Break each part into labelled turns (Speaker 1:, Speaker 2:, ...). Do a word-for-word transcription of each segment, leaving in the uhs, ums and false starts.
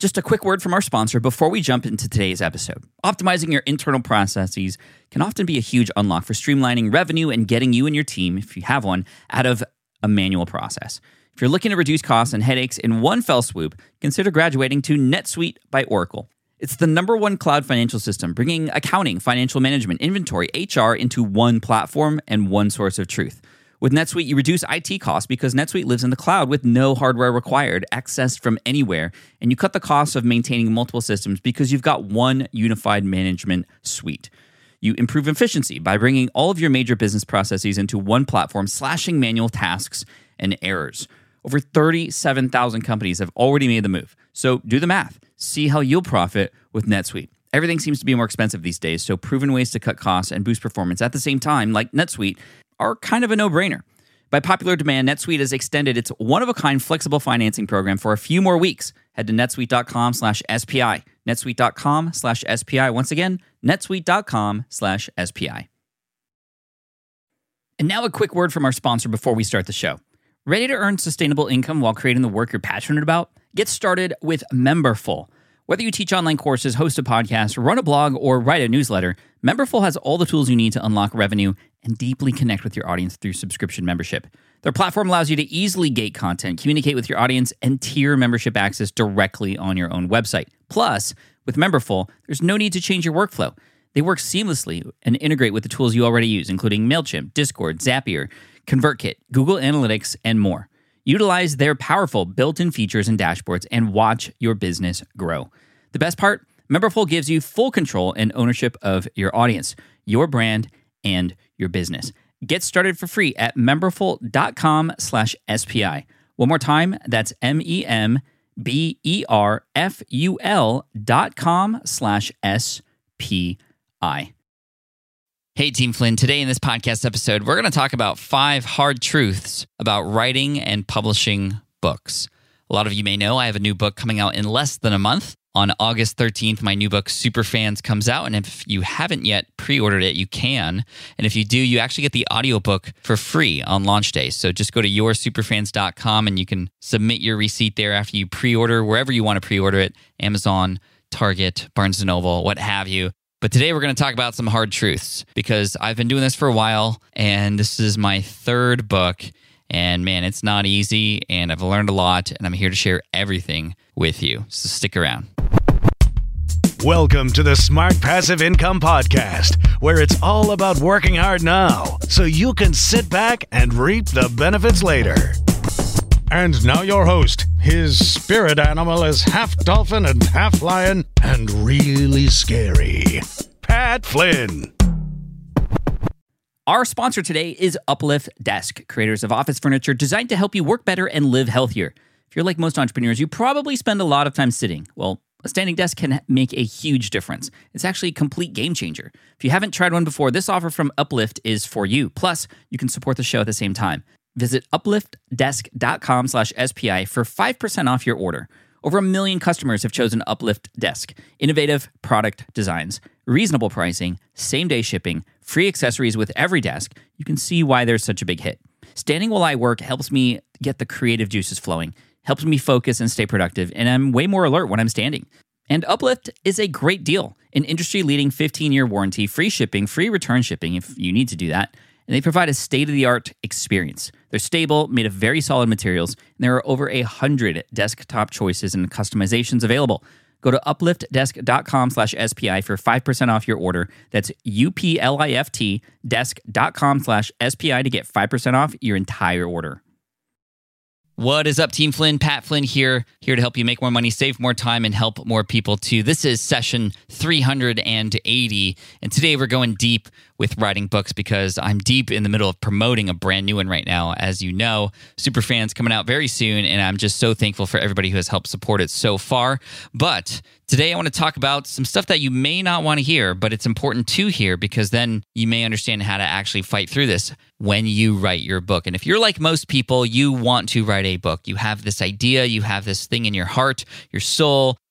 Speaker 1: Just a quick word from our sponsor before we jump into today's episode. Optimizing your internal processes can often be a huge unlock for streamlining revenue and getting you and your team, if you have one, out of a manual process. If you're looking to reduce costs and headaches in one fell swoop, consider graduating to NetSuite by Oracle. It's the number one cloud financial system, bringing accounting, financial management, inventory, H R into one platform and one source of truth. With NetSuite, you reduce I T costs because NetSuite lives in the cloud with no hardware required, accessed from anywhere, and you cut the cost of maintaining multiple systems because you've got one unified management suite. You improve efficiency by bringing all of your major business processes into one platform, slashing manual tasks and errors. Over thirty-seven thousand companies have already made the move. So do the math. See how you'll profit with NetSuite. Everything seems to be more expensive these days, so proven ways to cut costs and boost performance at the same time, like NetSuite, are kind of a no-brainer. By popular demand, NetSuite has extended its one-of-a-kind flexible financing program for a few more weeks. Head to netsuite.com slash SPI. netsuite.com slash SPI. Once again, netsuite.com slash SPI. And now a quick word from our sponsor before we start the show. Ready to earn sustainable income while creating the work you're passionate about? Get started with Memberful. Whether you teach online courses, host a podcast, run a blog, or write a newsletter, Memberful has all the tools you need to unlock revenue and deeply connect with your audience through subscription membership. Their platform allows you to easily gate content, communicate with your audience, and tier membership access directly on your own website. Plus, with Memberful, there's no need to change your workflow. They work seamlessly and integrate with the tools you already use, including MailChimp, Discord, Zapier, ConvertKit, Google Analytics, and more. Utilize their powerful built-in features and dashboards and watch your business grow. The best part? Memberful gives you full control and ownership of your audience, your brand, and your business. Get started for free at memberful.com slash SPI. One more time, that's M-E-M-B-E-R-F-U-L dot com slash S-P-I. Hey, Team Flynn. Today in this podcast episode, we're going to talk about five hard truths about writing and publishing books. A lot of you may know I have a new book coming out in less than a month. On August thirteenth, my new book, Superfans, comes out. And if you haven't yet pre-ordered it, you can. And if you do, you actually get the audiobook for free on launch day. So just go to your superfans dot com and you can submit your receipt there after you pre-order, wherever you want to pre-order it, Amazon, Target, Barnes and Noble, what have you. But today we're going to talk about some hard truths because I've been doing this for a while and this is my third book. And man, it's not easy and I've learned a lot and I'm here to share everything with you. So stick around.
Speaker 2: Welcome to the Smart Passive Income Podcast, where it's all about working hard now so you can sit back and reap the benefits later. And now your host. His spirit animal is half dolphin and half lion and really scary, Pat Flynn.
Speaker 1: Our sponsor today is Uplift Desk, creators of office furniture designed to help you work better and live healthier. If you're like most entrepreneurs, you probably spend a lot of time sitting. Well, a standing desk can make a huge difference. It's actually a complete game changer. If you haven't tried one before, this offer from Uplift is for you. Plus, you can support the show at the same time. Visit upliftdesk.com slash SPI for five percent off your order. Over a million customers have chosen Uplift Desk. Innovative product designs, reasonable pricing, same-day shipping, free accessories with every desk. You can see why there's such a big hit. Standing while I work helps me get the creative juices flowing, helps me focus and stay productive, and I'm way more alert when I'm standing. And Uplift is a great deal. An industry-leading fifteen-year warranty, free shipping, free return shipping if you need to do that. And they provide a state-of-the-art experience. They're stable, made of very solid materials, and there are over a hundred desktop choices and customizations available. Go to upliftdesk.com slash SPI for five percent off your order. That's U-P-L-I-F-T desk.com slash SPI to get five percent off your entire order. What is up, Team Flynn? Pat Flynn here, here to help you make more money, save more time, and help more people too. This is session three hundred eighty, and today we're going deep with writing books because I'm deep in the middle of promoting a brand new one right now. As you know, Superfans coming out very soon, and I'm just so thankful for everybody who has helped support it so far. But today I want to talk about some stuff that you may not want to hear, but it's important to hear because then you may understand how to actually fight through this when you write your book. And if you're like most people, you want to write a book. You have this idea, you have this thing in your heart, your soul,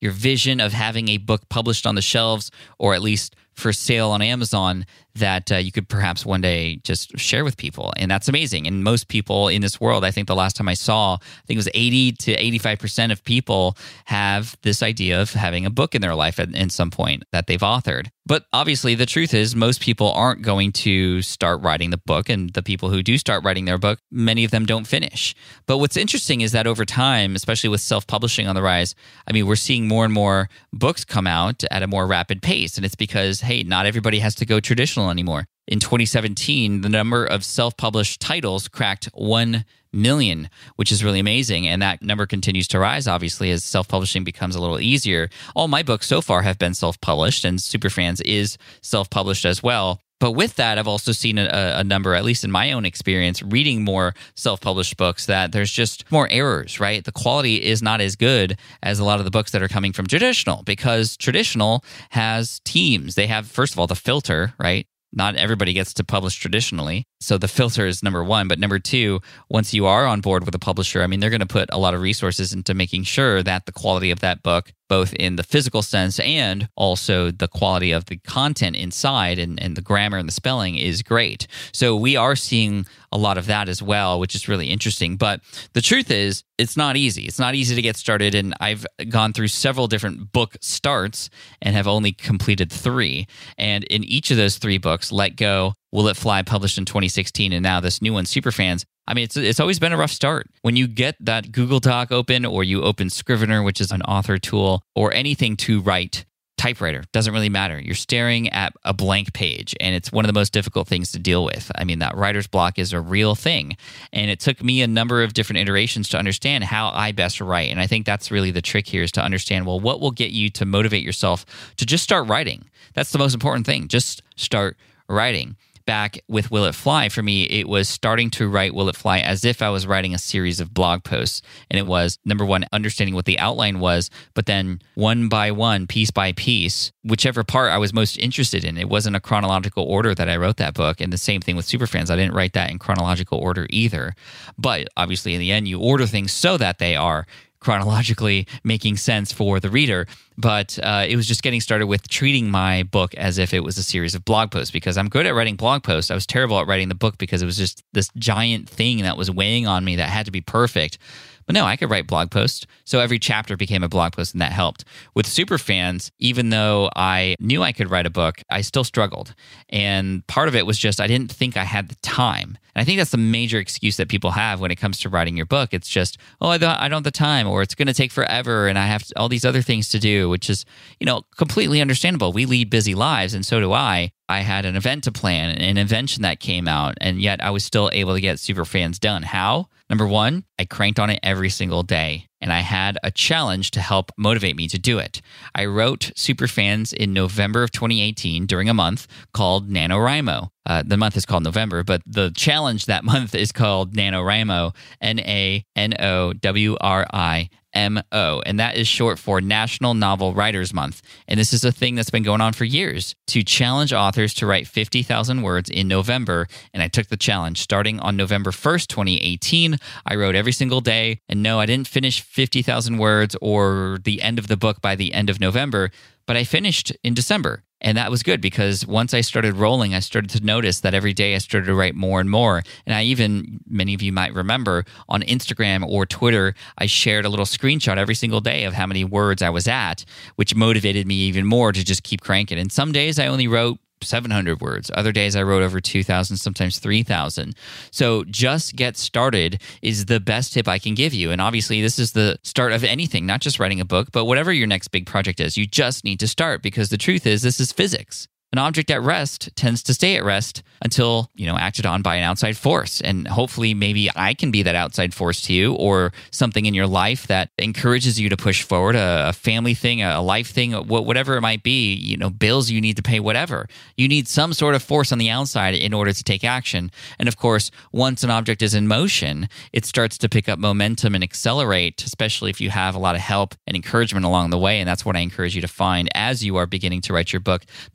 Speaker 1: your vision of having a book published on the shelves, or at least for sale on Amazon, that uh, you could perhaps one day just share with people. And that's amazing. And most people in this world, I think the last time I saw, I think it was eighty to eighty-five percent of people have this idea of having a book in their life at, at some point that they've authored. But obviously, the truth is most people aren't going to start writing the book. And the people who do start writing their book, many of them don't finish. But what's interesting is that over time, especially with self-publishing on the rise, I mean, we're seeing more and more books come out at a more rapid pace. And it's because, hey, not everybody has to go traditional anymore. In twenty seventeen, the number of self-published titles cracked one million, which is really amazing. And that number continues to rise, obviously, as self-publishing becomes a little easier. All my books so far have been self-published, and Superfans is self-published as well. But with that, I've also seen a, a number, at least in my own experience, reading more self-published books, that there's just more errors, right? The quality is not as good as a lot of the books that are coming from traditional, because traditional has teams. They have, first of all, the filter, right? Not everybody gets to publish traditionally. So the filter is number one. But number two, once you are on board with a publisher, I mean, they're going to put a lot of resources into making sure that the quality of that book, both in the physical sense and also the quality of the content inside and, and the grammar and the spelling, is great. So we are seeing a lot of that as well, which is really interesting. But the truth is, it's not easy. It's not easy to get started. And I've gone through several different book starts and have only completed three. And in each of those three books, Let Go, Will It Fly, published in twenty sixteen, and now this new one, Superfans, I mean, it's it's always been a rough start. When you get that Google Doc open, or you open Scrivener, which is an author tool, or anything to write, typewriter, doesn't really matter. You're staring at a blank page, and it's one of the most difficult things to deal with. I mean, that writer's block is a real thing, and it took me a number of different iterations to understand how I best write. And I think that's really the trick here, is to understand, well, what will get you to motivate yourself to just start writing? That's the most important thing. Just start writing. Back with Will It Fly, for me, it was starting to write Will It Fly as if I was writing a series of blog posts. And it was, number one, understanding what the outline was, but then one by one, piece by piece, whichever part I was most interested in. It wasn't a chronological order that I wrote that book. And the same thing with Superfans. I didn't write that in chronological order either. But obviously, in the end, you order things so that they are chronologically making sense for the reader. But uh, it was just getting started with treating my book as if it was a series of blog posts, because I'm good at writing blog posts. I was terrible at writing the book because it was just this giant thing that was weighing on me that had to be perfect. But no, I could write blog posts. So every chapter became a blog post, and that helped. With Superfans, even though I knew I could write a book, I still struggled. And part of it was just I didn't think I had the time. And I think that's the major excuse that people have when it comes to writing your book. It's just, oh, I don't, I don't have the time, or it's going to take forever, and I have all these other things to do, which is, you know, completely understandable. We lead busy lives, and so do I. I had an event to plan, an invention that came out, and yet I was still able to get Superfans done. How? Number one, I cranked on it every single day, and I had a challenge to help motivate me to do it. I wrote Superfans in November of twenty eighteen during a month called NaNoWriMo. Uh, the month is called November, but the challenge that month is called NaNoWriMo, N A N O W R I M O, and that is short for National Novel Writers Month. And this is a thing that's been going on for years, to challenge authors to write fifty thousand words in November. And I took the challenge. Starting on November first, twenty eighteen, I wrote every single day. And no, I didn't finish fifty thousand words or the end of the book by the end of November, but I finished in December. And that was good, because once I started rolling, I started to notice that every day I started to write more and more. And I even, many of you might remember, on Instagram or Twitter, I shared a little screenshot every single day of how many words I was at, which motivated me even more to just keep cranking. And some days I only wrote seven hundred words. Other days I wrote over two thousand, sometimes three thousand. So just get started is the best tip I can give you. And obviously this is the start of anything, not just writing a book, but whatever your next big project is, you just need to start, because the truth is, this is physics. An object at rest tends to stay at rest until, you know, acted on by an outside force. And hopefully maybe I can be that outside force to you, or something in your life that encourages you to push forward, a, a family thing, a life thing, whatever it might be, you know, bills you need to pay, whatever. You need some sort of force on the outside in order to take action. And of course, once an object is in motion, it starts to pick up momentum and accelerate, especially if you have a lot of help and encouragement along the way. And that's what I encourage you to find as you are beginning to write your book, not just doing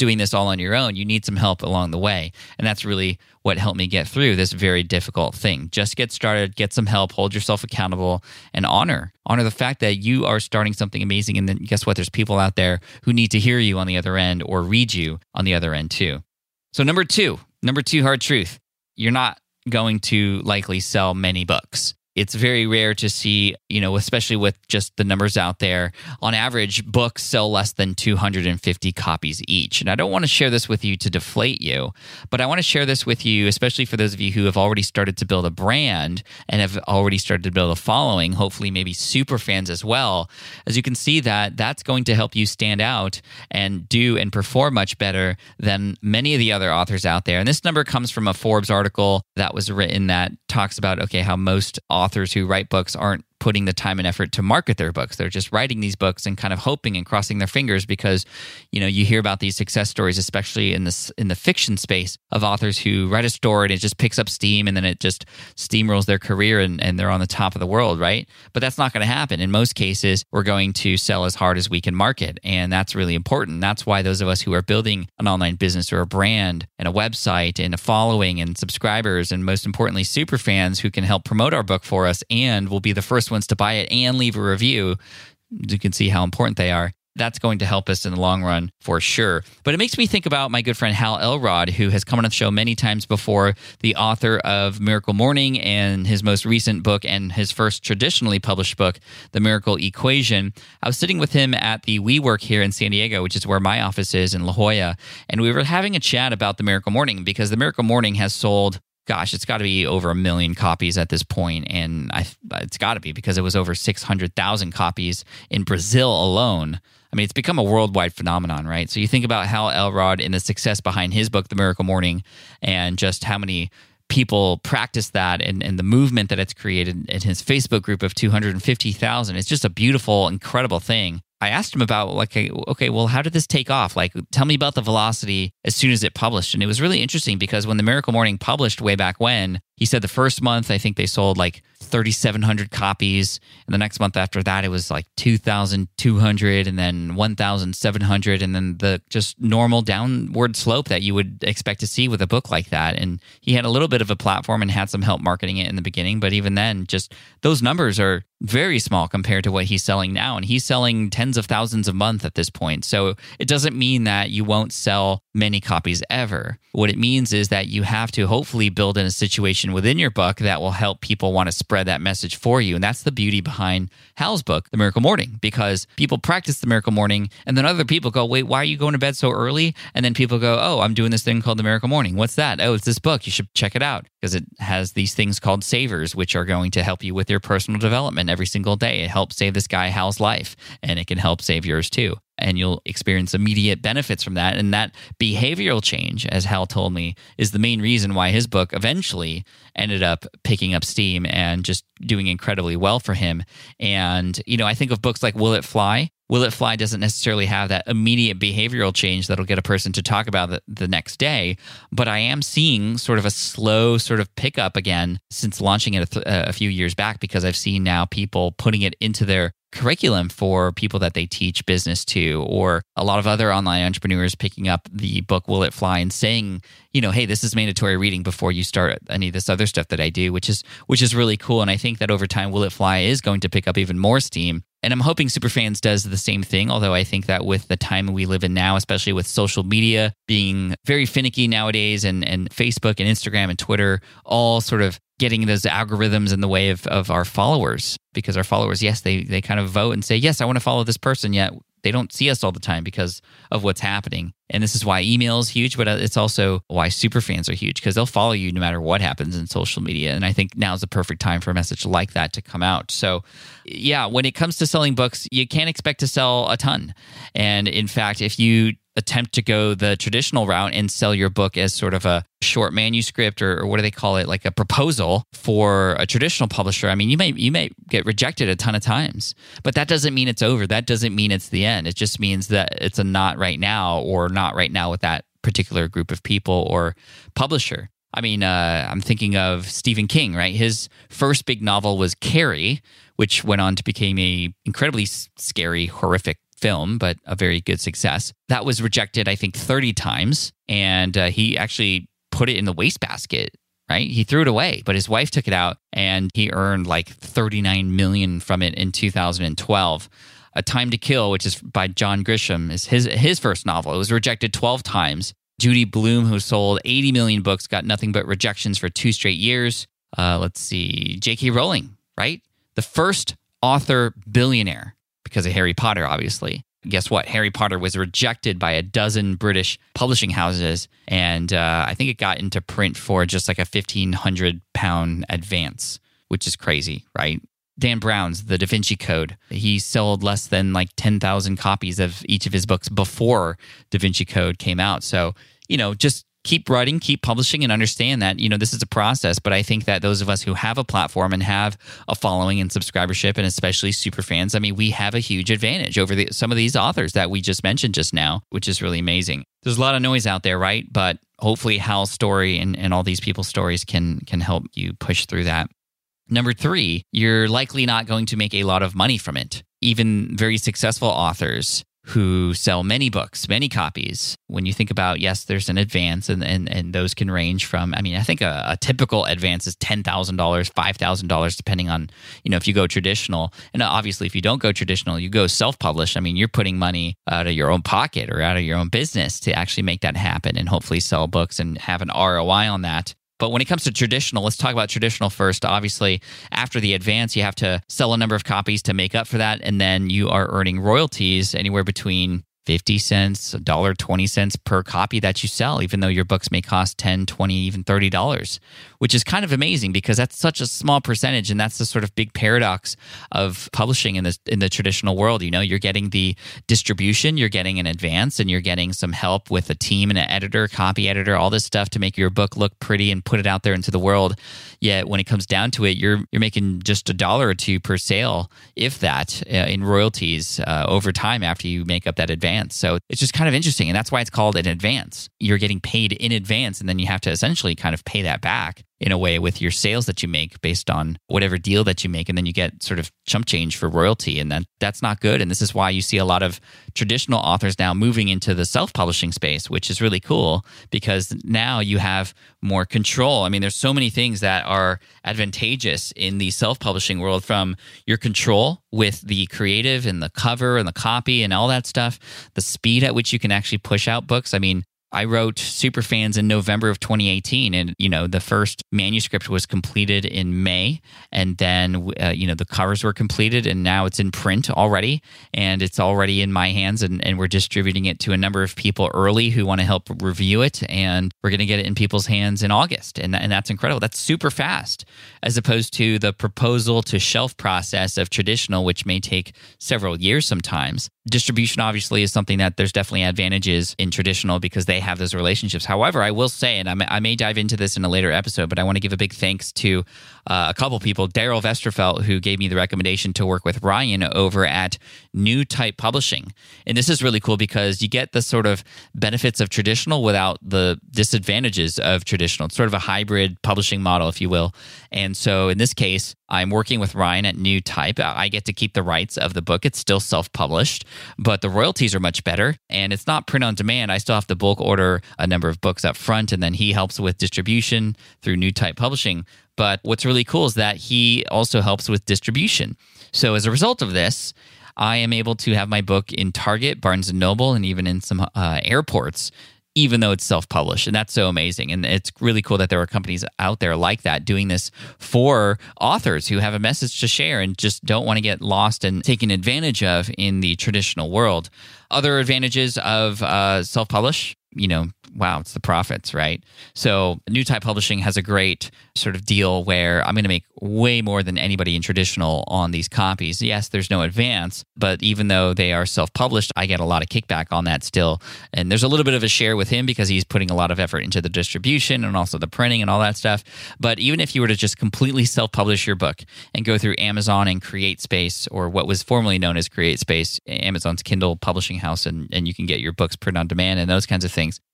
Speaker 1: doing this all on your own, you need some help along the way. And that's really what helped me get through this very difficult thing. Just get started, get some help, hold yourself accountable, and honor. Honor the fact that you are starting something amazing. And then guess what? There's people out there who need to hear you on the other end or read you on the other end too. So number two, number two hard truth, you're not going to likely sell many books. It's very rare to see, you know, especially with just the numbers out there. On average, books sell less than two hundred fifty copies each. And I don't want to share this with you to deflate you, but I want to share this with you, especially for those of you who have already started to build a brand and have already started to build a following, hopefully maybe super fans as well. As you can see that that's going to help you stand out and do and perform much better than many of the other authors out there. And this number comes from a Forbes article that was written that talks about, okay, how most authors who write books aren't putting the time and effort to market their books. They're just writing these books and kind of hoping and crossing their fingers because, you know, you hear about these success stories, especially in this in the fiction space, of authors who write a story and it just picks up steam and then it just steamrolls their career and, and they're on the top of the world, right? But that's not going to happen. In most cases, we're going to sell as hard as we can market. And that's really important. That's why those of us who are building an online business or a brand and a website and a following and subscribers and most importantly, super fans who can help promote our book for us and will be the first ones to buy it and leave a review, you can see how important they are. That's going to help us in the long run for sure. But it makes me think about my good friend Hal Elrod, who has come on the show many times before, the author of Miracle Morning and his most recent book and his first traditionally published book, The Miracle Equation. I was sitting with him at the WeWork here in San Diego, which is where my office is in La Jolla, and we were having a chat about The Miracle Morning because The Miracle Morning has sold, gosh, it's got to be over a million copies at this point, and I, it's got to be because it was over six hundred thousand copies in Brazil alone. I mean, it's become a worldwide phenomenon, right? So you think about Hal Elrod and the success behind his book, The Miracle Morning, and just how many people practice that and, and the movement that it's created in his Facebook group of two hundred fifty thousand. It's just a beautiful, incredible thing. I asked him about, like, okay, well, how did this take off? Like, tell me about the velocity as soon as it published. And it was really interesting because when The Miracle Morning published way back when, he said the first month, I think they sold like thirty-seven hundred copies. And the next month after that, it was like two thousand two hundred and then one thousand seven hundred. And then the just normal downward slope that you would expect to see with a book like that. And he had a little bit of a platform and had some help marketing it in the beginning. But even then, just those numbers are very small compared to what he's selling now. And he's selling tens of thousands a month at this point. So it doesn't mean that you won't sell many copies ever. What it means is that you have to hopefully build in a situation within your book that will help people want to spread that message for you. And that's the beauty behind Hal's book, The Miracle Morning, because people practice The Miracle Morning and then other people go, wait, why are you going to bed so early? And then people go, oh, I'm doing this thing called The Miracle Morning. What's that? Oh, it's this book. You should check it out because it has these things called savers, which are going to help you with your personal development every single day. It helps save this guy Hal's life, and it can help save yours too. And you'll experience immediate benefits from that. And that behavioral change, as Hal told me, is the main reason why his book eventually ended up picking up steam and just doing incredibly well for him. And, you know, I think of books like Will It Fly? Will It Fly doesn't necessarily have that immediate behavioral change that'll get a person to talk about it the next day, but I am seeing sort of a slow sort of pickup again since launching it a, th- a few years back, because I've seen now people putting it into their curriculum for people that they teach business to, or a lot of other online entrepreneurs picking up the book Will It Fly and saying, you know, hey, this is mandatory reading before you start any of this other stuff that I do, which is which is really cool. And I think that over time, Will It Fly is going to pick up even more steam. And I'm hoping Superfans does the same thing, although I think that with the time we live in now, especially with social media being very finicky nowadays, and, and Facebook and Instagram and Twitter all sort of getting those algorithms in the way of, of our followers, because our followers, yes, they they kind of vote and say, yes, I want to follow this person, yet they don't see us all the time because of what's happening. And this is why email is huge, but it's also why superfans are huge, because they'll follow you no matter what happens in social media. And I think now's the perfect time for a message like that to come out. So yeah, when it comes to selling books, you can't expect to sell a ton. And in fact, if you attempt to go the traditional route and sell your book as sort of a short manuscript, or, or what do they call it, like a proposal for a traditional publisher, I mean, you may you may get rejected a ton of times, but that doesn't mean it's over. That doesn't mean it's the end. It just means that it's a not right now, or not right now with that particular group of people or publisher. I mean, uh, I'm thinking of Stephen King, right? His first big novel was Carrie, which went on to become a incredibly scary, horrific film, but a very good success. That was rejected, I think, thirty times. And uh, he actually put it in the wastebasket, right? He threw it away, but his wife took it out and he earned like thirty-nine million dollars from it in two thousand twelve. A Time to Kill, which is by John Grisham, is his his first novel. It was rejected twelve times. Judy Blume, who sold eighty million books, got nothing but rejections for two straight years. Uh, let's see, J K Rowling, right? The first author billionaire because of Harry Potter, obviously. Guess what? Harry Potter was rejected by a dozen British publishing houses, and uh, I think it got into print for just like a fifteen hundred pound advance, which is crazy, right? Dan Brown's The Da Vinci Code. He sold less than like ten thousand copies of each of his books before Da Vinci Code came out. So, you know, just keep writing, keep publishing, and understand that, you know, this is a process. But I think that those of us who have a platform and have a following and subscribership, and especially super fans, I mean, we have a huge advantage over the, some of these authors that we just mentioned just now, which is really amazing. There's a lot of noise out there, right? But hopefully Hal's story and, and all these people's stories can can help you push through that. Number three, you're likely not going to make a lot of money from it. Even very successful authors who sell many books, many copies. When you think about, yes, there's an advance, and and, and those can range from, I mean, I think a, a typical advance is ten thousand dollars, five thousand dollars, depending on, you know, if you go traditional. And obviously, if you don't go traditional, you go self-publish. I mean, you're putting money out of your own pocket or out of your own business to actually make that happen and hopefully sell books and have an R O I on that. But when it comes to traditional, let's talk about traditional first. Obviously, after the advance, you have to sell a number of copies to make up for that. And then you are earning royalties anywhere between fifty cents, one dollar and twenty cents per copy that you sell, even though your books may cost ten dollars, twenty dollars, even thirty dollars, which is kind of amazing because that's such a small percentage. And that's the sort of big paradox of publishing in the, in the traditional world. You know, you're getting the distribution, you're getting an advance, and you're getting some help with a team and an editor, copy editor, all this stuff to make your book look pretty and put it out there into the world. Yet when it comes down to it, you're you're making just a dollar or two per sale, if that, uh, in royalties uh, over time after you make up that advance. So it's just kind of interesting. And that's why it's called an advance. You're getting paid in advance, and then you have to essentially kind of pay that back in a way with your sales that you make based on whatever deal that you make. And then you get sort of chump change for royalty. And that, that's not good. And this is why you see a lot of traditional authors now moving into the self-publishing space, which is really cool because now you have more control. I mean, there's so many things that are advantageous in the self-publishing world, from your control with the creative and the cover and the copy and all that stuff, the speed at which you can actually push out books. I mean, I wrote Superfans in November of twenty eighteen, and you know the first manuscript was completed in May, and then uh, you know the covers were completed, and now it's in print already, and it's already in my hands, and, and we're distributing it to a number of people early who want to help review it, and we're going to get it in people's hands in August, and and that's incredible. That's super fast, as opposed to the proposal to shelf process of traditional, which may take several years sometimes. Distribution obviously is something that there's definitely advantages in traditional because they have those relationships. However, I will say, and I may, I may dive into this in a later episode, but I want to give a big thanks to uh, a couple people, Daryl Vesterfelt, who gave me the recommendation to work with Ryan over at New Type Publishing. And this is really cool because you get the sort of benefits of traditional without the disadvantages of traditional. It's sort of a hybrid publishing model, if you will. And so in this case, I'm working with Ryan at New Type. I get to keep the rights of the book. It's still self-published, but the royalties are much better. And it's not print on demand. I still have to bulk order a number of books up front, and then he helps with distribution through New Type Publishing. But what's really cool is that he also helps with distribution. So as a result of this, I am able to have my book in Target, Barnes and Noble, and even in some uh, airports, even though it's self-published. And that's so amazing. And it's really cool that there are companies out there like that doing this for authors who have a message to share and just don't want to get lost and taken advantage of in the traditional world. Other advantages of uh, self-publish, you know, wow, it's the profits, right? So New Type Publishing has a great sort of deal where I'm going to make way more than anybody in traditional on these copies. Yes, there's no advance, but even though they are self-published, I get a lot of kickback on that still. And there's a little bit of a share with him because he's putting a lot of effort into the distribution and also the printing and all that stuff. But even if you were to just completely self-publish your book and go through Amazon and CreateSpace, or what was formerly known as CreateSpace, Amazon's Kindle publishing house, and, and you can get your books print on demand and those kinds of things.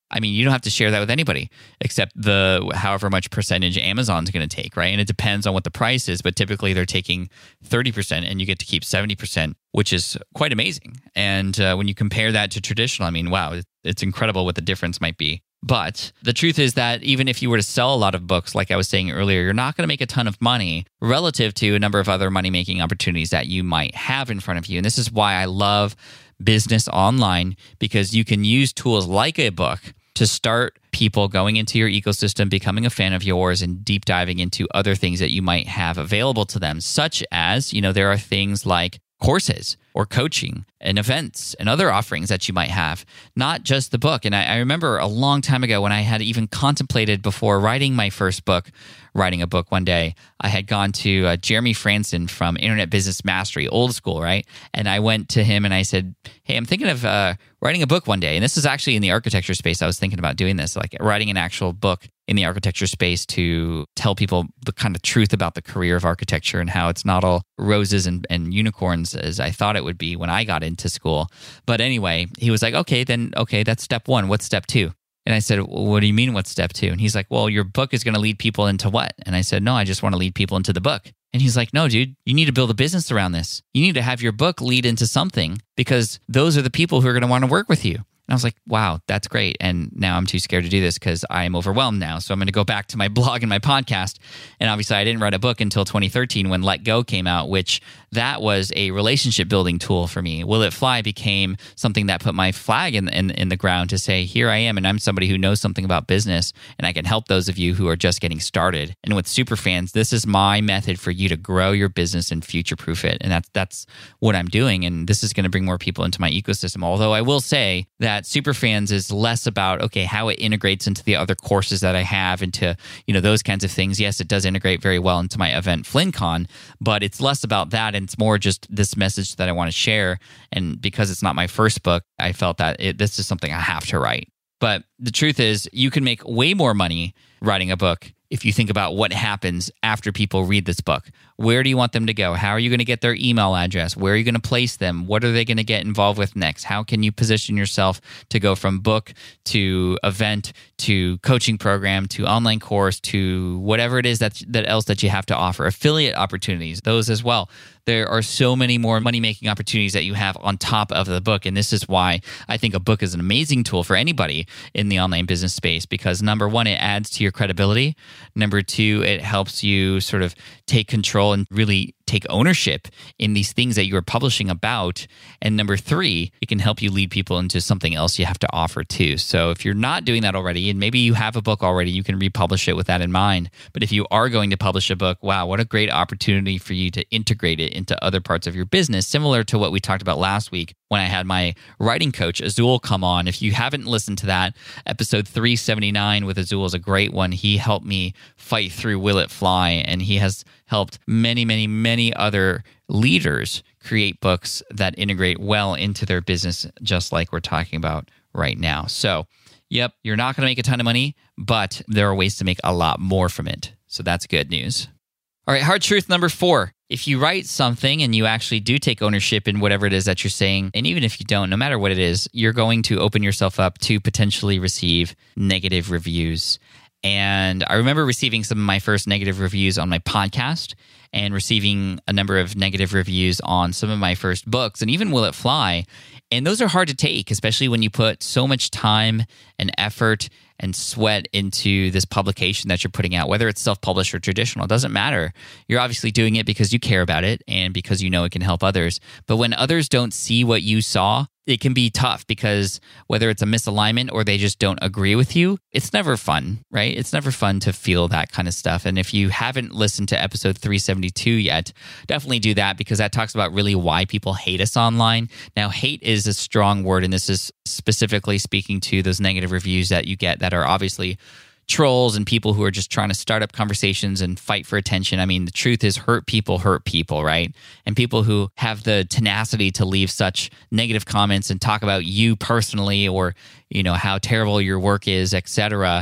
Speaker 1: I mean, you don't have to share that with anybody except the however much percentage Amazon's going to take, right? And it depends on what the price is, but typically they're taking thirty percent and you get to keep seventy percent, which is quite amazing. And uh, when you compare that to traditional, I mean, wow, it's incredible what the difference might be. But the truth is that even if you were to sell a lot of books, like I was saying earlier, you're not going to make a ton of money relative to a number of other money-making opportunities that you might have in front of you. And this is why I love business online, because you can use tools like a book to start people going into your ecosystem, becoming a fan of yours, and deep diving into other things that you might have available to them, such as, you know, there are things like courses or coaching and events and other offerings that you might have, not just the book. And I, I remember a long time ago when I had even contemplated before writing my first book, writing a book one day, I had gone to uh, Jeremy Franson from Internet Business Mastery, old school, right? And I went to him and I said, hey, I'm thinking of uh, writing a book one day. And this is actually in the architecture space. I was thinking about doing this, like writing an actual book in the architecture space to tell people the kind of truth about the career of architecture and how it's not all roses and, and unicorns as I thought it would be when I got into school. But anyway, he was like, okay, then, okay, that's step one. What's step two? And I said, well, what do you mean what's step two? And he's like, well, your book is going to lead people into what? And I said, no, I just want to lead people into the book. And he's like, no, dude, you need to build a business around this. You need to have your book lead into something because those are the people who are going to want to work with you. And I was like, wow, that's great. And now I'm too scared to do this because I'm overwhelmed now. So I'm going to go back to my blog and my podcast. And obviously I didn't write a book until twenty thirteen when Let Go came out, which that was a relationship building tool for me. Will It Fly became something that put my flag in, in, in the ground to say, here I am, and I'm somebody who knows something about business, and I can help those of you who are just getting started. And with Superfans, this is my method for you to grow your business and future-proof it. And that's, that's what I'm doing. And this is going to bring more people into my ecosystem. Although I will say that Superfans is less about, okay, how it integrates into the other courses that I have, into, you know, those kinds of things. Yes, it does integrate very well into my event FlynnCon, but it's less about that. And it's more just this message that I want to share. And because it's not my first book, I felt that it, this is something I have to write. But the truth is, you can make way more money writing a book if you think about what happens after people read this book. Where do you want them to go? How are you going to get their email address? Where are you going to place them? What are they going to get involved with next? How can you position yourself to go from book to event to coaching program to online course to whatever it is that, that else that you have to offer? Affiliate opportunities, those as well. There are so many more money-making opportunities that you have on top of the book. And this is why I think a book is an amazing tool for anybody in the online business space, because number one, it adds to your credibility. Number two, it helps you sort of take control and really take ownership in these things that you're publishing about. And number three, it can help you lead people into something else you have to offer too. So if you're not doing that already, and maybe you have a book already, you can republish it with that in mind. But if you are going to publish a book, wow, what a great opportunity for you to integrate it into other parts of your business, similar to what we talked about last week when I had my writing coach, Azul, come on. If you haven't listened to that, episode three seventy-nine with Azul is a great one. He helped me fight through Will It Fly, and he has helped many, many, many other leaders create books that integrate well into their business, just like we're talking about right now. So, yep, you're not going to make a ton of money, but there are ways to make a lot more from it. So that's good news. All right, hard truth number four. If you write something and you actually do take ownership in whatever it is that you're saying, and even if you don't, no matter what it is, you're going to open yourself up to potentially receive negative reviews. And I remember receiving some of my first negative reviews on my podcast and receiving a number of negative reviews on some of my first books and even Will It Fly. And those are hard to take, especially when you put so much time and effort and sweat into this publication that you're putting out, whether it's self-published or traditional. It doesn't matter. You're obviously doing it because you care about it and because you know it can help others. But when others don't see what you saw, it can be tough because whether it's a misalignment or they just don't agree with you, it's never fun, right? It's never fun to feel that kind of stuff. And if you haven't listened to episode three seventy-two yet, definitely do that, because that talks about really why people hate us online. Now, hate is a strong word, and this is specifically speaking to those negative reviews that you get that are obviously trolls and people who are just trying to start up conversations and fight for attention. I mean, the truth is, hurt people hurt people, right? And people who have the tenacity to leave such negative comments and talk about you personally, or, you know, how terrible your work is, et cetera.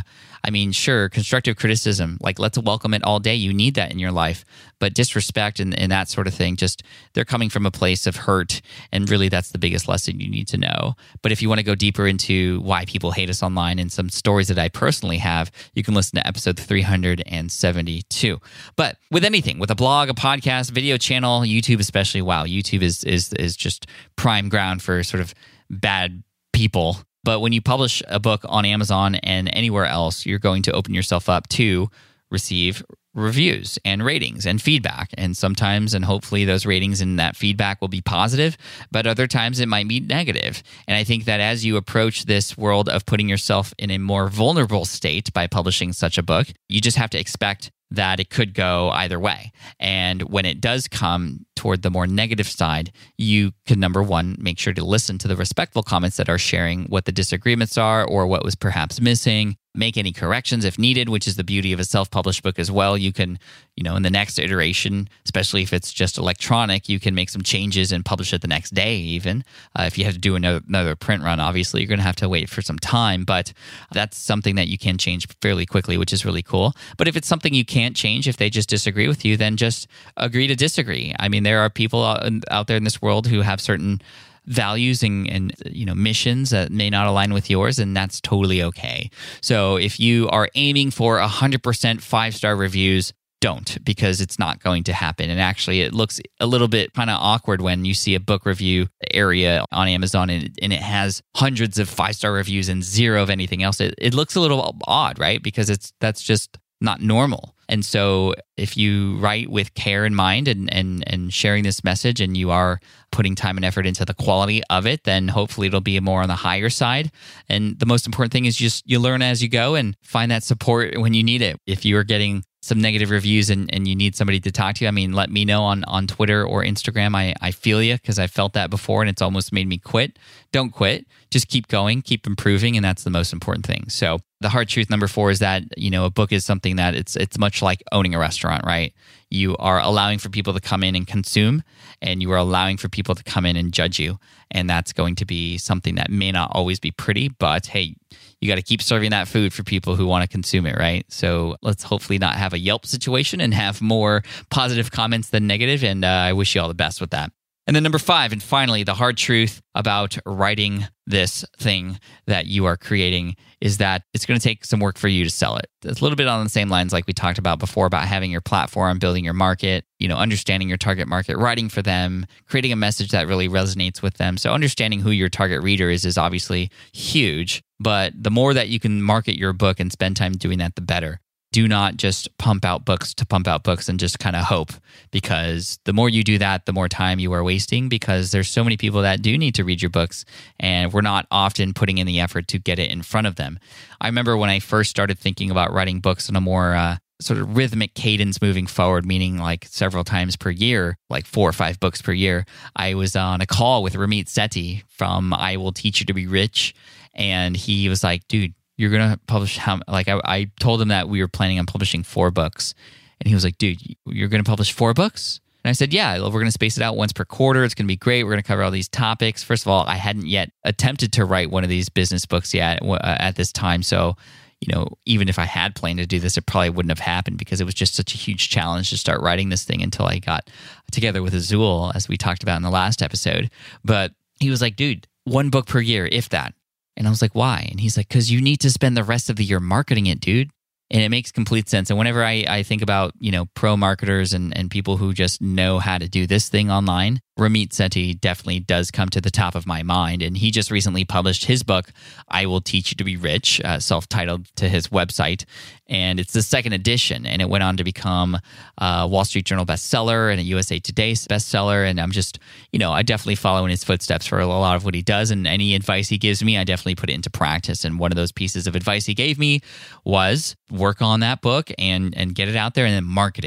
Speaker 1: I mean, sure, constructive criticism, like let's welcome it all day. You need that in your life. But disrespect and, and that sort of thing, just they're coming from a place of hurt. And really, that's the biggest lesson you need to know. But if you want to go deeper into why people hate us online and some stories that I personally have, you can listen to episode three hundred seventy-two. But with anything, with a blog, a podcast, video channel, YouTube especially, wow, YouTube is is is just prime ground for sort of bad people. But when you publish a book on Amazon and anywhere else, you're going to open yourself up to receive reviews and ratings and feedback. And sometimes, and hopefully those ratings and that feedback will be positive, but other times it might be negative. And I think that as you approach this world of putting yourself in a more vulnerable state by publishing such a book, you just have to expect that it could go either way. And when it does come toward the more negative side, you can, number one, make sure to listen to the respectful comments that are sharing what the disagreements are or what was perhaps missing. Make any corrections if needed, which is the beauty of a self-published book as well. You can, you know, in the next iteration, especially if it's just electronic, you can make some changes and publish it the next day even. Uh, if you have to do another, another print run, obviously, you're going to have to wait for some time, but that's something that you can change fairly quickly, which is really cool. But if it's something you can't change, if they just disagree with you, then just agree to disagree. I mean, there are people out, out there in this world who have certain values and, and you know missions that may not align with yours, and that's totally okay. So if you are aiming for one hundred percent five-star reviews, don't, because it's not going to happen. And actually, it looks a little bit kind of awkward when you see a book review area on Amazon and, and it has hundreds of five-star reviews and zero of anything else. It, it looks a little odd, right? Because it's that's just not normal. And so if you write with care in mind and, and, and sharing this message, and you are putting time and effort into the quality of it, then hopefully it'll be more on the higher side. And the most important thing is just you learn as you go and find that support when you need it. If you are getting some negative reviews and, and you need somebody to talk to, I mean, let me know on, on Twitter or Instagram. I, I feel you, because I felt that before and it's almost made me quit. Don't quit. Just keep going, keep improving, and that's the most important thing. So the hard truth number four is that, you know, a book is something that it's it's much like owning a restaurant, right? You are allowing for people to come in and consume, and you are allowing for people to come in and judge you. And that's going to be something that may not always be pretty, but hey, you got to keep serving that food for people who want to consume it, right? So let's hopefully not have a Yelp situation and have more positive comments than negative. And uh, I wish you all the best with that. And then number five, and finally, the hard truth about writing this thing that you are creating is that it's going to take some work for you to sell it. It's a little bit on the same lines like we talked about before about having your platform, building your market, you know, understanding your target market, writing for them, creating a message that really resonates with them. So understanding who your target reader is is obviously huge, but the more that you can market your book and spend time doing that, the better. Do not just pump out books to pump out books and just kind of hope, because the more you do that, the more time you are wasting, because there's so many people that do need to read your books, and we're not often putting in the effort to get it in front of them. I remember when I first started thinking about writing books in a more uh, sort of rhythmic cadence moving forward, meaning like several times per year, like four or five books per year, I was on a call with Ramit Sethi from I Will Teach You to Be Rich, and he was like, dude, you're going to publish how, like I, I told him that we were planning on publishing four books. And he was like, dude, you're going to publish four books? And I said, yeah, we're going to space it out once per quarter. It's going to be great. We're going to cover all these topics. First of all, I hadn't yet attempted to write one of these business books yet uh, at this time. So, you know, even if I had planned to do this, it probably wouldn't have happened, because it was just such a huge challenge to start writing this thing until I got together with Azul, as we talked about in the last episode. But he was like, dude, one book per year, if that. And I was like, why? And he's like, because you need to spend the rest of the year marketing it, dude. And it makes complete sense. And whenever I, I think about, you know, pro marketers and, and people who just know how to do this thing online, Ramit Sethi definitely does come to the top of my mind. And he just recently published his book, I Will Teach You to Be Rich, uh, self-titled, to his website. And it's the second edition. And it went on to become a Wall Street Journal bestseller and a U S A Today bestseller. And I'm just, you know, I definitely follow in his footsteps for a lot of what he does. And any advice he gives me, I definitely put it into practice. And one of those pieces of advice he gave me was work on that book and, and get it out there and then market it.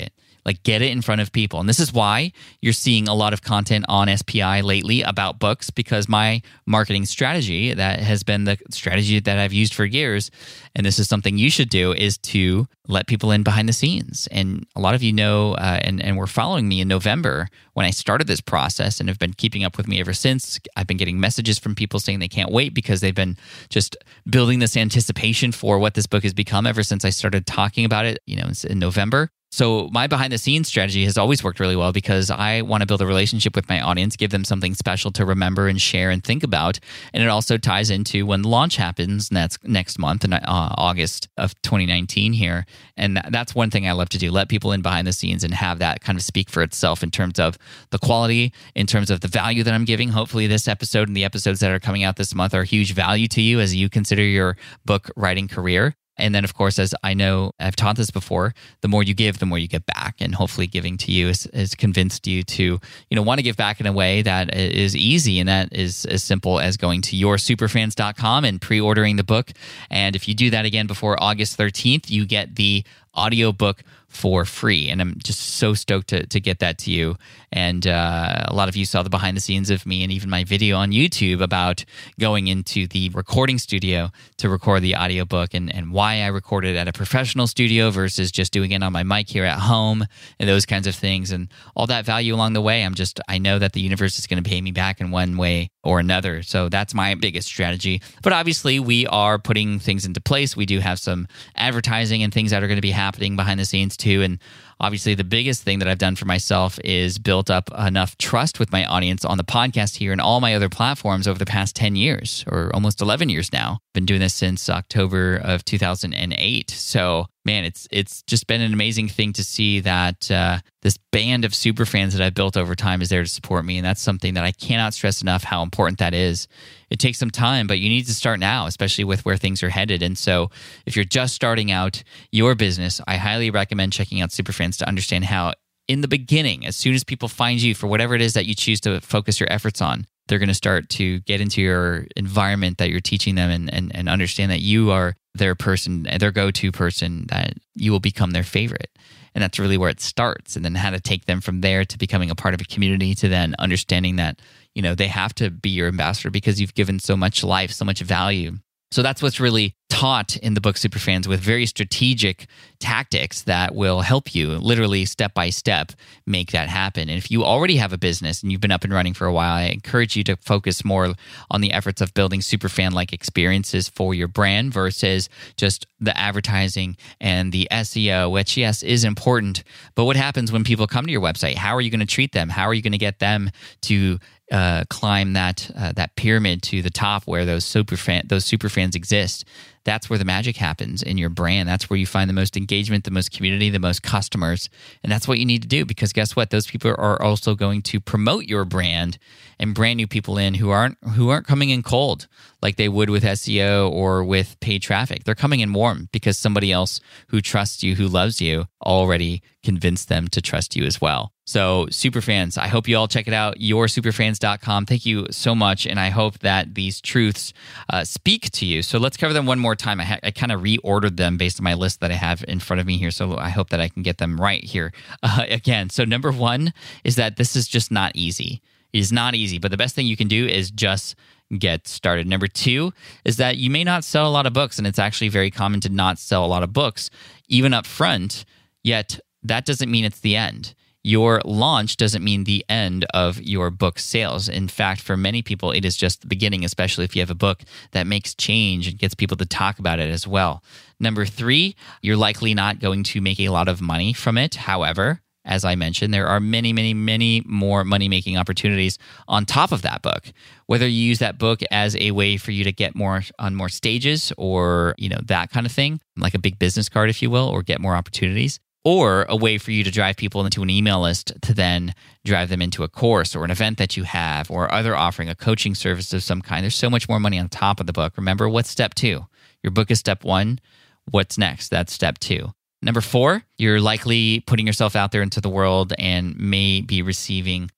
Speaker 1: Like, get it in front of people. And this is why you're seeing a lot of content on S P I lately about books, because my marketing strategy that has been the strategy that I've used for years, and this is something you should do, is to let people in behind the scenes. And a lot of you know, uh, and, and were following me in November when I started this process and have been keeping up with me ever since. I've been getting messages from people saying they can't wait because they've been just building this anticipation for what this book has become ever since I started talking about it, you know, in November. So my behind the scenes strategy has always worked really well because I want to build a relationship with my audience, give them something special to remember and share and think about. And it also ties into when the launch happens next, next month in uh, August of twenty nineteen here. And that's one thing I love to do, let people in behind the scenes and have that kind of speak for itself in terms of the quality, in terms of the value that I'm giving. Hopefully this episode and the episodes that are coming out this month are huge value to you as you consider your book writing career. And then, of course, as I know, I've taught this before, the more you give, the more you get back. And hopefully giving to you has, has convinced you to, you know, want to give back in a way that is easy. And that is as simple as going to your superfans dot com and pre-ordering the book. And if you do that again before August thirteenth, you get the audiobook for free. And I'm just so stoked to, to get that to you. And uh, a lot of you saw the behind the scenes of me and even my video on YouTube about going into the recording studio to record the audiobook and, and why I recorded at a professional studio versus just doing it on my mic here at home and those kinds of things. And all that value along the way, I'm just, I know that the universe is going to pay me back in one way or another. So that's my biggest strategy. But obviously we are putting things into place. We do have some advertising and things that are going to be happening behind the scenes too. And obviously the biggest thing that I've done for myself is built up enough trust with my audience on the podcast here and all my other platforms over the past ten years or almost eleven years now. I've been doing this since October of two thousand eight. So man, it's it's just been an amazing thing to see that uh, this band of super fans that I've built over time is there to support me. And that's something that I cannot stress enough how important that is. It takes some time, but you need to start now, especially with where things are headed. And so if you're just starting out your business, I highly recommend checking out Superfans to understand how in the beginning, as soon as people find you for whatever it is that you choose to focus your efforts on, they're going to start to get into your environment that you're teaching them and, and, and understand that you are their person, their go-to person, that you will become their favorite. And that's really where it starts. And then how to take them from there to becoming a part of a community, to then understanding that, you know, they have to be your ambassador because you've given so much life, so much value. So that's what's really taught in the book Superfans, with very strategic tactics that will help you literally step by step make that happen. And if you already have a business and you've been up and running for a while, I encourage you to focus more on the efforts of building superfan-like experiences for your brand versus just the advertising and the S E O, which, yes, is important. But what happens when people come to your website? How are you going to treat them? How are you going to get them to uh, climb that uh, that pyramid to the top where those superfan those superfans exist? That's where the magic happens in your brand. That's where you find the most engagement, the most community, the most customers. And that's what you need to do, because guess what? Those people are also going to promote your brand and brand new people in who aren't who aren't coming in cold like they would with S E O or with paid traffic. They're coming in warm because somebody else who trusts you, who loves you, already convinced them to trust you as well. So Superfans, I hope you all check it out, your superfans dot com. Thank you so much, and I hope that these truths uh, speak to you. So let's cover them one more time. I, ha- I kind of reordered them based on my list that I have in front of me here, so I hope that I can get them right here uh, again. So number one is that this is just not easy. It is not easy, but the best thing you can do is just get started. Number two is that you may not sell a lot of books, and it's actually very common to not sell a lot of books, even up front, yet that doesn't mean it's the end. Your launch doesn't mean the end of your book sales. In fact, for many people, it is just the beginning, especially if you have a book that makes change and gets people to talk about it as well. Number three, you're likely not going to make a lot of money from it. However, as I mentioned, there are many, many, many more money-making opportunities on top of that book. Whether you use that book as a way for you to get more on more stages or, you know, that kind of thing, like a big business card, if you will, or get more opportunities, or a way for you to drive people into an email list to then drive them into a course or an event that you have or other offering, a coaching service of some kind. There's so much more money on top of the book. Remember, what's step two? Your book is step one. What's next? That's step two. Number four, you're likely putting yourself out there into the world and may be receiving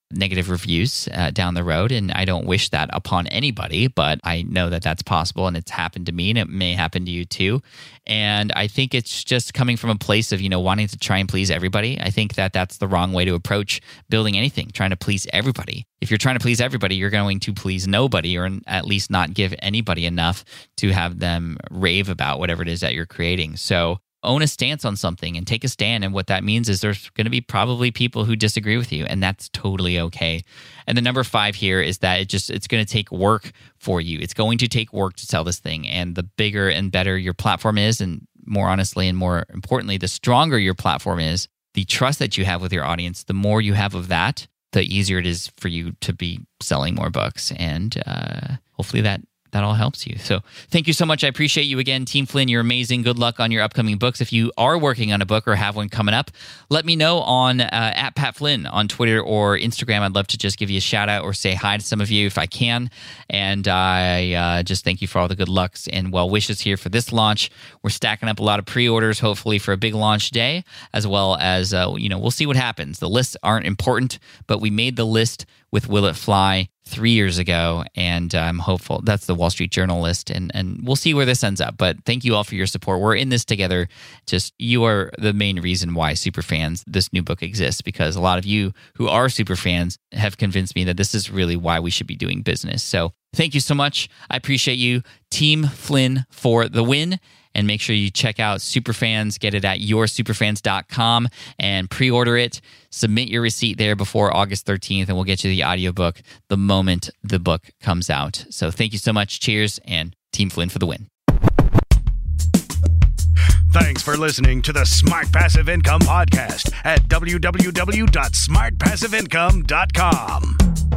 Speaker 1: negative reviews uh, down the road. And I don't wish that upon anybody, but I know that that's possible and it's happened to me and it may happen to you too. And I think it's just coming from a place of, you know, wanting to try and please everybody. I think that that's the wrong way to approach building anything, trying to please everybody. If you're trying to please everybody, you're going to please nobody, or at least not give anybody enough to have them rave about whatever it is that you're creating. So own a stance on something and take a stand. And what that means is there's going to be probably people who disagree with you, and that's totally okay. And the number five here is that it just, it's going to take work for you. It's going to take work to sell this thing. And the bigger and better your platform is, and more honestly and more importantly, the stronger your platform is, the trust that you have with your audience, the more you have of that, the easier it is for you to be selling more books. And uh, hopefully that that all helps you. So thank you so much. I appreciate you again, Team Flynn. You're amazing. Good luck on your upcoming books. If you are working on a book or have one coming up, let me know on uh, at Pat Flynn on Twitter or Instagram. I'd love to just give you a shout out or say hi to some of you if I can. And I uh, just thank you for all the good lucks and well wishes here for this launch. We're stacking up a lot of pre-orders, hopefully for a big launch day, as well as, uh, you know, we'll see what happens. The lists aren't important, but we made the list with Will It Fly three years ago, and I'm hopeful. That's the Wall Street Journal list, and and we'll see where this ends up. But thank you all for your support. We're in this together. Just you are the main reason why Superfans, this new book exists, because a lot of you who are Superfans have convinced me that this is really why we should be doing business. So thank you so much. I appreciate you. Team Flynn for the win. And make sure you check out Superfans, get it at your superfans dot com and pre-order it. Submit your receipt there before August thirteenth, and we'll get you the audiobook the moment the book comes out. So thank you so much. Cheers, and Team Flynn for the win.
Speaker 2: Thanks for listening to the Smart Passive Income Podcast at w w w dot smart passive income dot com.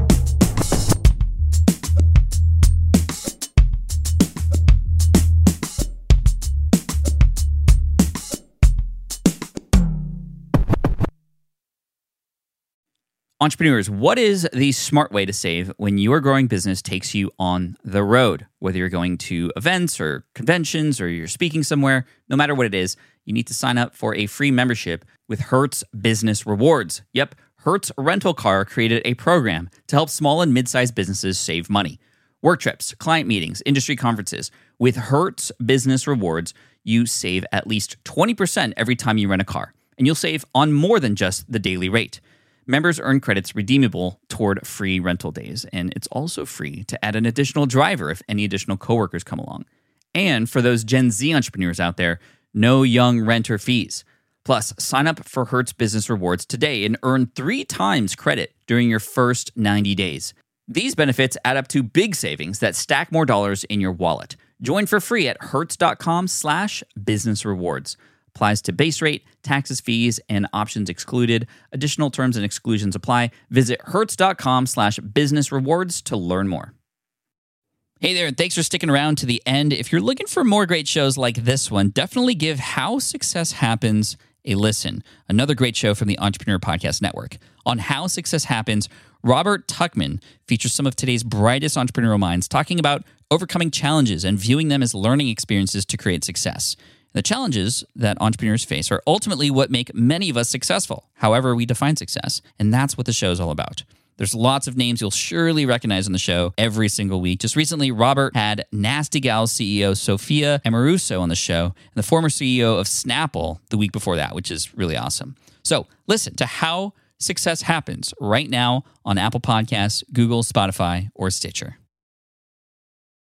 Speaker 1: Entrepreneurs, what is the smart way to save when your growing business takes you on the road? Whether you're going to events or conventions or you're speaking somewhere, no matter what it is, you need to sign up for a free membership with Hertz Business Rewards. Yep, Hertz Rental Car created a program to help small and mid-sized businesses save money. Work trips, client meetings, industry conferences. With Hertz Business Rewards, you save at least twenty percent every time you rent a car, and you'll save on more than just the daily rate. Members earn credits redeemable toward free rental days, and it's also free to add an additional driver if any additional coworkers come along. And for those Gen Z entrepreneurs out there, no young renter fees. Plus, sign up for Hertz Business Rewards today and earn three times credit during your first ninety days. These benefits add up to big savings that stack more dollars in your wallet. Join for free at hertz.com slash business rewards. Applies to base rate, taxes, fees, and options excluded. Additional terms and exclusions apply. Visit hertz.com slash business rewards to learn more. Hey there, and thanks for sticking around to the end. If you're looking for more great shows like this one, definitely give How Success Happens a listen. Another great show from the Entrepreneur Podcast Network. On How Success Happens, Robert Tuchman features some of today's brightest entrepreneurial minds talking about overcoming challenges and viewing them as learning experiences to create success. The challenges that entrepreneurs face are ultimately what make many of us successful, however we define success, and that's what the show is all about. There's lots of names you'll surely recognize on the show every single week. Just recently, Robert had Nasty Gal's C E O Sophia Amoruso on the show, and the former C E O of Snapple the week before that, which is really awesome. So listen to How Success Happens right now on Apple Podcasts, Google, Spotify, or Stitcher.